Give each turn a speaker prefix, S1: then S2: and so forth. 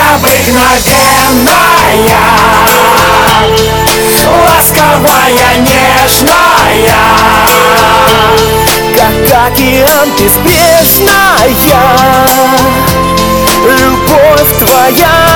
S1: необыкновенная, ласковая, нежная,
S2: как океан беспечная, любовь твоя